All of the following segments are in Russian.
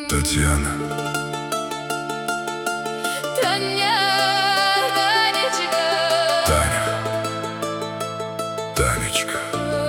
Татьяна. Таня, Танечка. Таня. Танечка.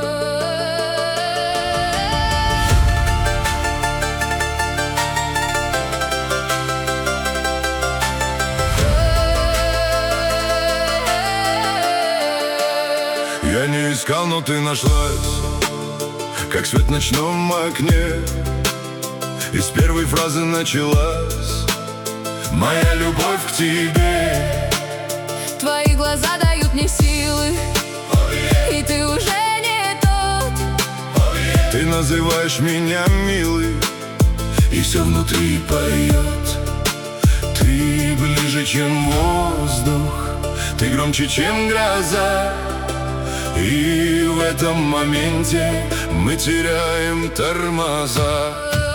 Я не искал, но ты нашлась, как свет в ночном окне. И с первой фразы началась моя любовь к тебе. Твои глаза дают мне силы, и ты уже не тот. Ты называешь меня милый, и все внутри поет. Ты ближе, чем воздух, ты громче, чем гроза. И в этом моменте мы теряем тормоза.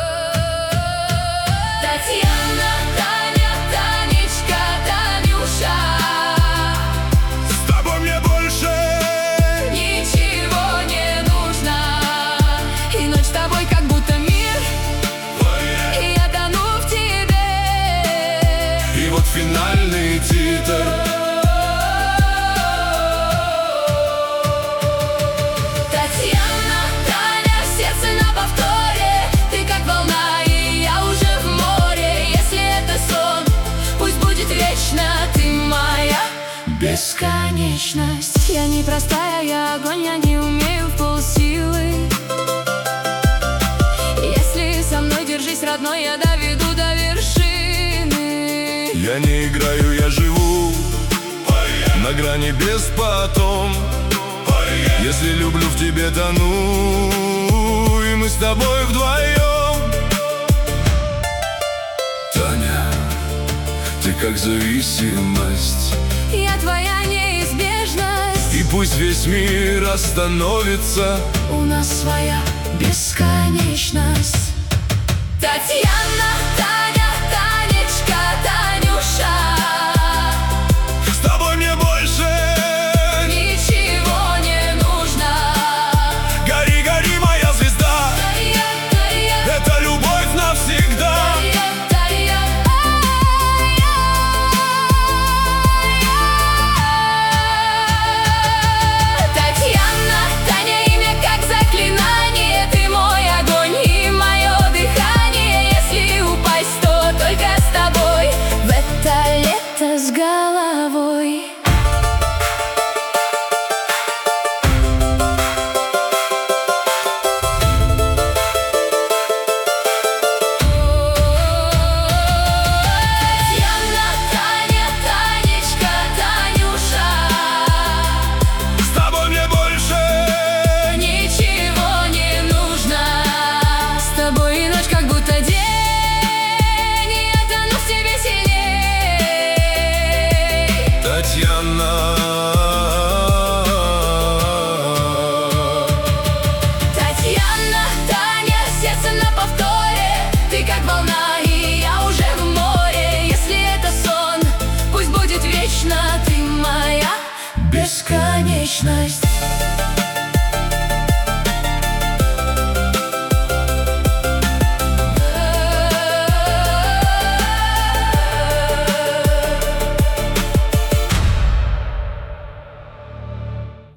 Татьяна, Таня, Танечка, Танюша. С тобой мне больше Ничего не нужно. И ночь с тобой как будто мир, и я тону в тебе. И вот финальный титр. Татьяна, Таня, сердце на повторе. Ты как волна, и я уже в море. Если это сон, пусть будет вечно. Ты моя бесконечность. Я не простая, я огонь, я не умею в полсилы. Если со мной держись, родной, я доведу до вершины. Я не играю, я живу на грани без потом. Если люблю, в тебе тону, и мы с тобой вдвоем. Таня, ты как зависимость, Я твоя неизбежность. и пусть весь мир остановится, У нас своя